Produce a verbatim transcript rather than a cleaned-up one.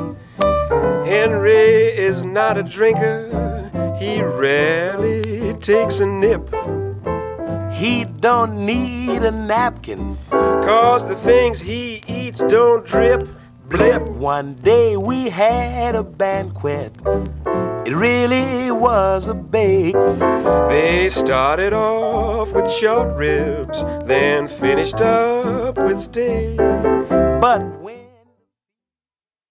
Henry is not a drinker, he rarely takes a nip. He don't need a napkin, 'cause the things he eats don't drip. Blip. One day we had a banquet, it really was a bake. They started off with short ribs, then finished up with steak.